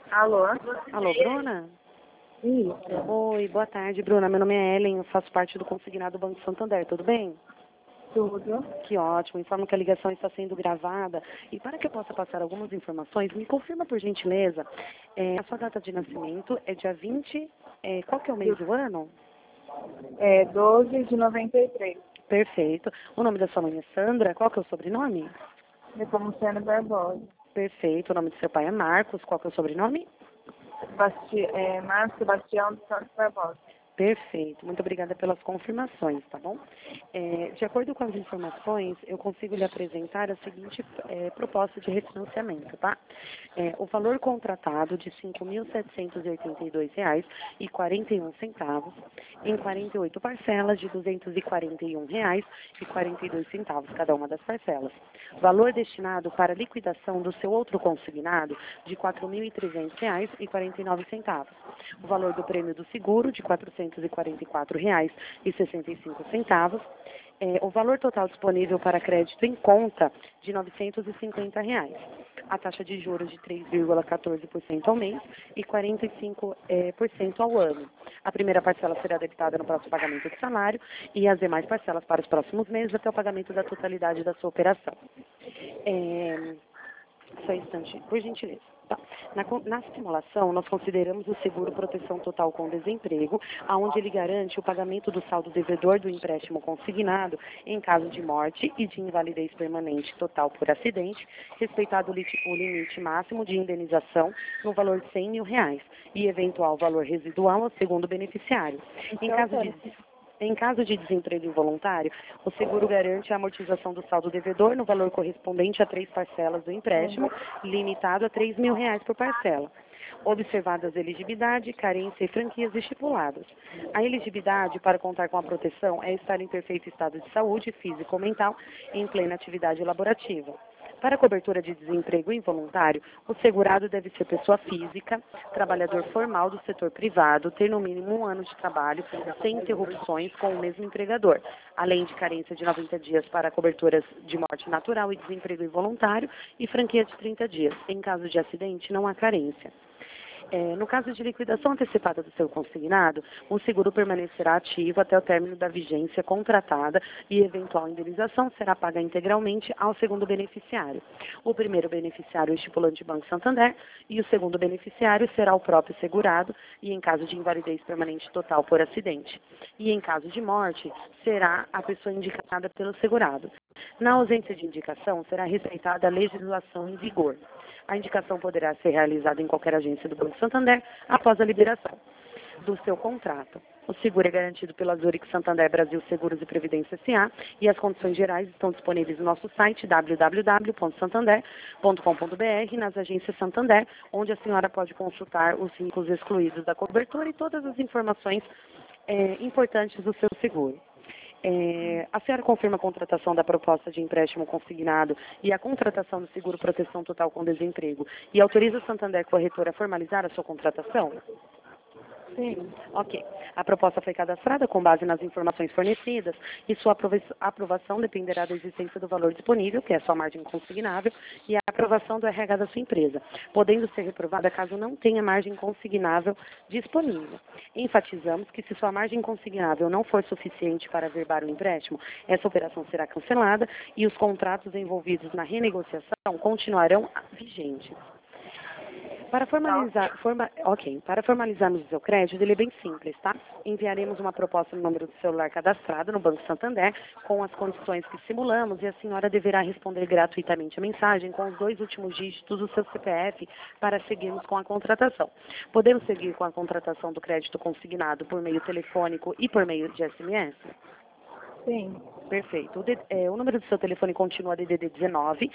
Alô? Alô, Bruna? Isso. Oi, boa tarde, Bruna. Meu nome é Ellen, eu faço parte do consignado Banco Santander, tudo bem? Tudo. Que ótimo, informo que a ligação está sendo gravada. E para que eu possa passar algumas informações, me confirma, por gentileza, a sua data de nascimento é dia 20, qual que é o mês do ano? É 12 de 93. Perfeito. O nome da sua mãe é Sandra, qual que é o sobrenome? Nepomuceno Barbosa. Perfeito. O nome do seu pai é Marcos, qual que é o sobrenome? Marcos Sebastião dos Santos Barbosa. Perfeito, muito obrigada pelas confirmações, tá bom? De acordo com as informações, eu consigo lhe apresentar a seguinte proposta de refinanciamento, tá? O valor contratado de R$ 5.782,41 em 48 parcelas de R$ 241,42, cada uma das parcelas. Valor destinado para liquidação do seu outro consignado de R$ 4.300,49. O valor do prêmio do seguro de R$ 444,65. O valor total disponível para crédito em conta de R$ 950. A taxa de juros de 3,14% ao mês e 45% ao ano. A primeira parcela será debitada no próximo pagamento do salário e as demais parcelas para os próximos meses até o pagamento da totalidade da sua operação. Só um instante, por gentileza. Tá. Na simulação, nós consideramos o seguro proteção total com desemprego, onde ele garante o pagamento do saldo devedor do empréstimo consignado em caso de morte e de invalidez permanente total por acidente, respeitado o limite máximo de indenização no valor de R$ 100 mil e eventual valor residual ao segundo beneficiário. Em caso de desemprego involuntário, o seguro garante a amortização do saldo devedor no valor correspondente a 3 parcelas do empréstimo, limitado a R$ 3 mil por parcela, observadas elegibilidade, carência e franquias estipuladas. A elegibilidade para contar com a proteção é estar em perfeito estado de saúde, físico ou mental, em plena atividade laborativa. Para a cobertura de desemprego involuntário, o segurado deve ser pessoa física, trabalhador formal do setor privado, ter no mínimo 1 ano de trabalho, sem interrupções com o mesmo empregador, além de carência de 90 dias para coberturas de morte natural e desemprego involuntário e franquia de 30 dias. Em caso de acidente, não há carência. No caso de liquidação antecipada do seu consignado, o seguro permanecerá ativo até o término da vigência contratada e eventual indenização será paga integralmente ao segundo beneficiário. O primeiro beneficiário é o estipulante Banco Santander e o segundo beneficiário será o próprio segurado e em caso de invalidez permanente total por acidente. E em caso de morte, será a pessoa indicada pelo segurado. Na ausência de indicação, será respeitada a legislação em vigor. A indicação poderá ser realizada em qualquer agência do Banco Santander após a liberação do seu contrato. O seguro é garantido pela Zurich Santander Brasil Seguros e Previdência S.A. e as condições gerais estão disponíveis no nosso site www.santander.com.br nas agências Santander, onde a senhora pode consultar os vínculos excluídos da cobertura e todas as informações importantes do seu seguro. A senhora confirma a contratação da proposta de empréstimo consignado e a contratação do seguro proteção total com desemprego e autoriza a Santander Corretora a formalizar a sua contratação? Sim. Ok. A proposta foi cadastrada com base nas informações fornecidas e sua aprovação dependerá da existência do valor disponível, que é a sua margem consignável, e a aprovação do RH da sua empresa, podendo ser reprovada caso não tenha margem consignável disponível. Enfatizamos que se sua margem consignável não for suficiente para averbar o empréstimo, essa operação será cancelada e os contratos envolvidos na renegociação continuarão vigentes. Para formalizarmos o seu crédito, ele é bem simples, tá? Enviaremos uma proposta no número do celular cadastrado no Banco Santander, com as condições que simulamos, e a senhora deverá responder gratuitamente a mensagem com os 2 últimos dígitos do seu CPF para seguirmos com a contratação. Podemos seguir com a contratação do crédito consignado por meio telefônico e por meio de SMS? Sim. Perfeito. O número do seu telefone continua DDD 19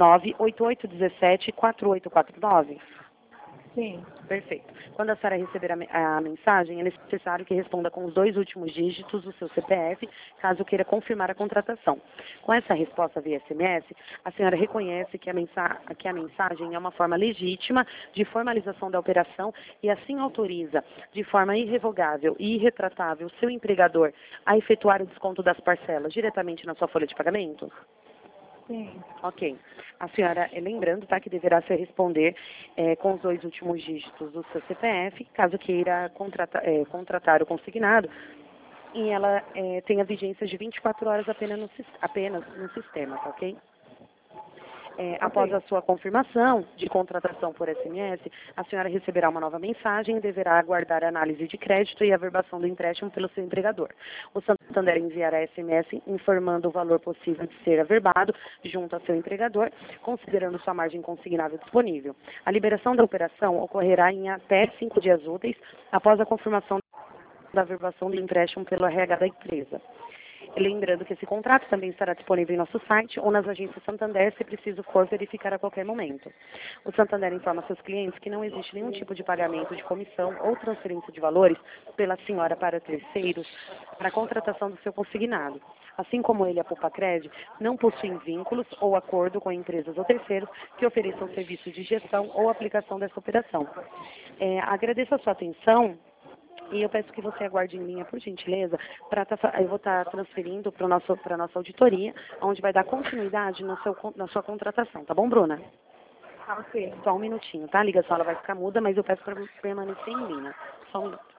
98817 4849? Sim. Perfeito. Quando a senhora receber a mensagem, é necessário que responda com os 2 últimos dígitos do seu CPF, caso queira confirmar a contratação. Com essa resposta via SMS, a senhora reconhece que a mensagem é uma forma legítima de formalização da operação e assim autoriza, de forma irrevogável e irretratável, o seu empregador a efetuar o desconto das parcelas diretamente na sua folha de pagamento? Sim. Ok. A senhora, lembrando, tá, que deverá se responder com os 2 últimos dígitos do seu CPF, caso queira contratar o consignado, e ela tenha vigência de 24 horas apenas no sistema, tá ok? Após a sua confirmação de contratação por SMS, a senhora receberá uma nova mensagem e deverá aguardar a análise de crédito e a averbação do empréstimo pelo seu empregador. O Santander enviará SMS informando o valor possível de ser averbado junto ao seu empregador, considerando sua margem consignável disponível. A liberação da operação ocorrerá em até 5 dias úteis após a confirmação da averbação do empréstimo pelo RH da empresa. Lembrando que esse contrato também estará disponível em nosso site ou nas agências Santander, se preciso for verificar a qualquer momento. O Santander informa seus clientes que não existe nenhum tipo de pagamento de comissão ou transferência de valores pela senhora para terceiros para a contratação do seu consignado. Assim como ele, a Poupa-Cred, não possuem vínculos ou acordo com empresas ou terceiros que ofereçam serviços de gestão ou aplicação dessa operação. Agradeço a sua atenção. E eu peço que você aguarde em linha, por gentileza, eu vou estar transferindo para a nossa auditoria, onde vai dar continuidade na sua contratação, tá bom, Bruna? Ok. Só um minutinho, tá? A ligação ela vai ficar muda, mas eu peço para permanecer em linha. Só um minuto.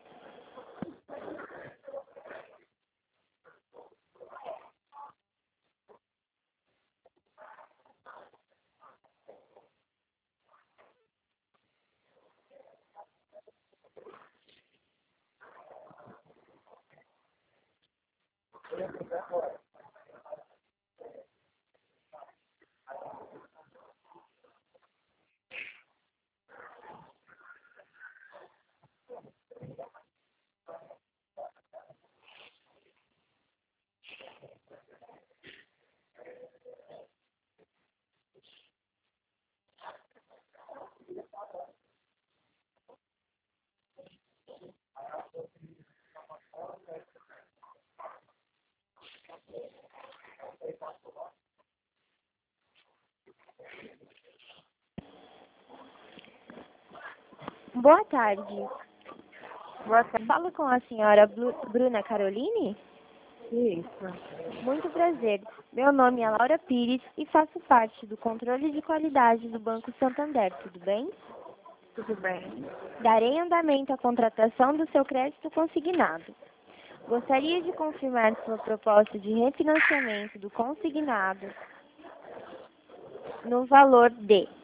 Boa tarde. Boa tarde. Falo com a senhora Bruna Caroline? Isso. Muito prazer. Meu nome é Laura Pires e faço parte do controle de qualidade do Banco Santander, tudo bem? Tudo bem? Darei andamento à contratação do seu crédito consignado. Gostaria de confirmar sua proposta de refinanciamento do consignado no valor de R$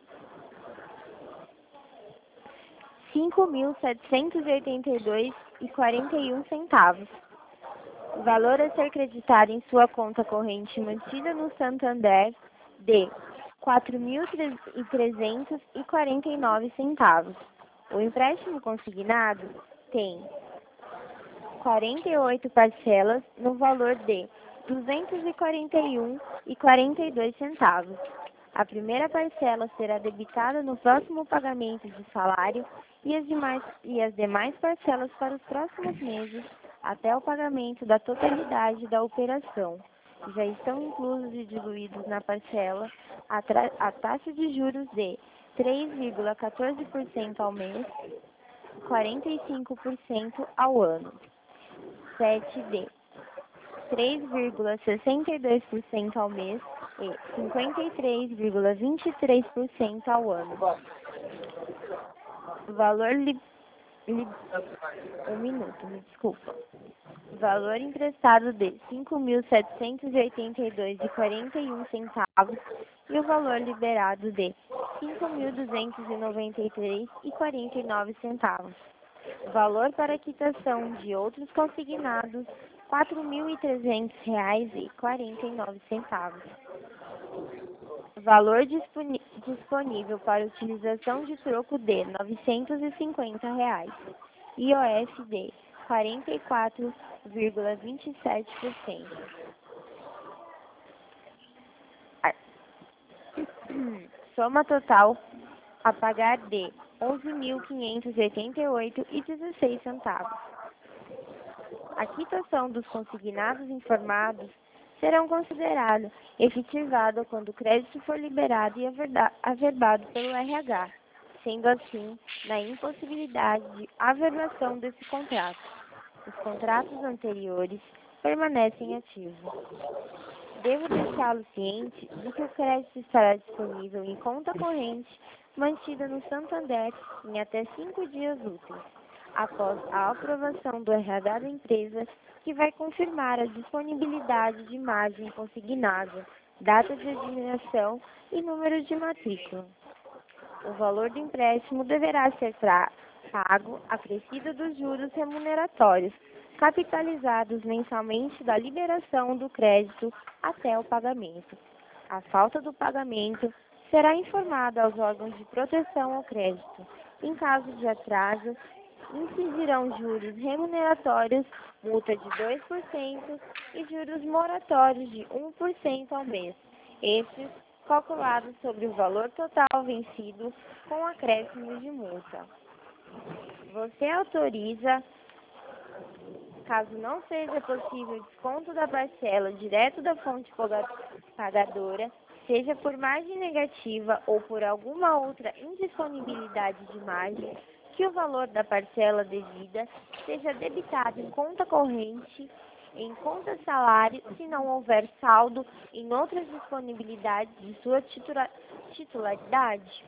5.782,41. O valor a ser creditado em sua conta corrente mantida no Santander de R$ 4.349. O empréstimo consignado tem 48 parcelas no valor de R$ 241,42. A primeira parcela será debitada no próximo pagamento de salário e as demais parcelas para os próximos meses até o pagamento da totalidade da operação. Já estão inclusos e diluídos na parcela a taxa de juros de 3,14% ao mês, 45% ao ano. 7D 3,62% ao mês e 53,23% ao ano. Valor um minuto, me desculpa. Valor emprestado de R$ 5.782,41 e o valor liberado de R$ 5.293,49. Valor para quitação de outros consignados R$ 4.300,49. Valor disponível para utilização de troco de R$ 950. IOF de 44,27%. Soma total a pagar de R$ 11.588,16. A quitação dos consignados informados serão considerados efetivado quando o crédito for liberado e averbado pelo RH, sendo assim, na impossibilidade de averbação desse contrato. Os contratos anteriores permanecem ativos. Devo deixá-lo ciente de que o crédito estará disponível em conta corrente mantida no Santander em até 5 dias úteis, após a aprovação do RH da empresa, que vai confirmar a disponibilidade de margem consignada, data de admissão e número de matrícula. O valor do empréstimo deverá ser pago acrescido dos juros remuneratórios, capitalizados mensalmente da liberação do crédito até o pagamento. A falta do pagamento será informada aos órgãos de proteção ao crédito. Em caso de atraso, incidirão juros remuneratórios, multa de 2% e juros moratórios de 1% ao mês. Estes calculados sobre o valor total vencido com acréscimo de multa. Você autoriza, caso não seja possível desconto da parcela direto da fonte pagadora, seja por margem negativa ou por alguma outra indisponibilidade de margem, que o valor da parcela devida seja debitado em conta corrente, em conta salário, se não houver saldo em outras disponibilidades de sua titularidade.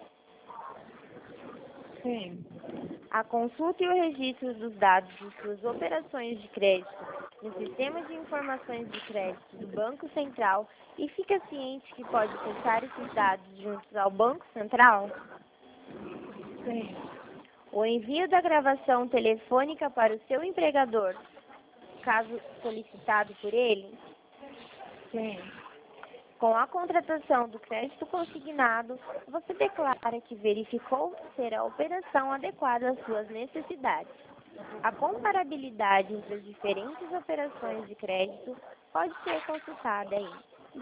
Sim. A consulta e o registro dos dados de suas operações de crédito no Sistema de Informações de Crédito do Banco Central e fica ciente que pode acessar esses dados juntos ao Banco Central? Sim. O envio da gravação telefônica para o seu empregador, caso solicitado por ele? Sim. Com a contratação do crédito consignado, você declara que verificou ser a operação adequada às suas necessidades. A comparabilidade entre as diferentes operações de crédito pode ser consultada em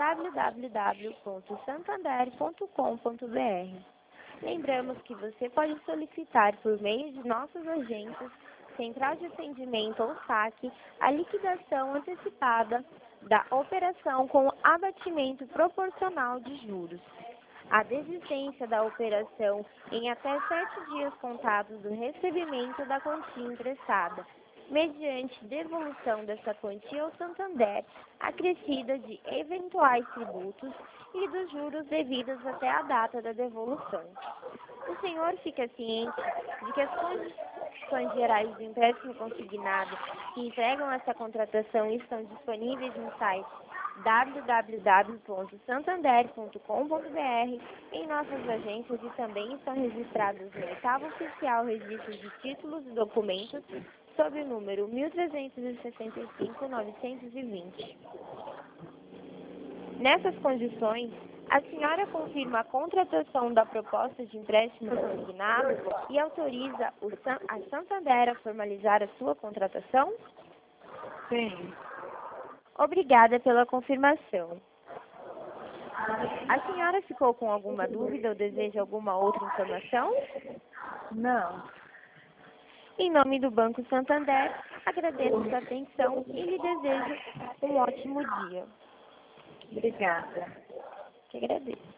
www.santander.com.br. Lembramos que você pode solicitar por meio de nossos agentes, central de atendimento ou saque, a liquidação antecipada da operação com abatimento proporcional de juros. A desistência da operação em até 7 dias contados do recebimento da quantia emprestada, mediante devolução dessa quantia ao Santander, acrescida de eventuais tributos e dos juros devidos até a data da devolução. O senhor fica ciente de que as condições gerais do empréstimo consignado que entregam essa contratação estão disponíveis no site www.santander.com.br, em nossas agências e também estão registradas no 8º Oficial Registro de Títulos e Documentos, sob o número 1365-920. Nessas condições, a senhora confirma a contratação da proposta de empréstimo consignado e autoriza a Santander a formalizar a sua contratação? Sim. Obrigada pela confirmação. A senhora ficou com alguma dúvida ou deseja alguma outra informação? Não. Em nome do Banco Santander, agradeço sua atenção e lhe desejo um ótimo dia. Obrigada. Que agradeço.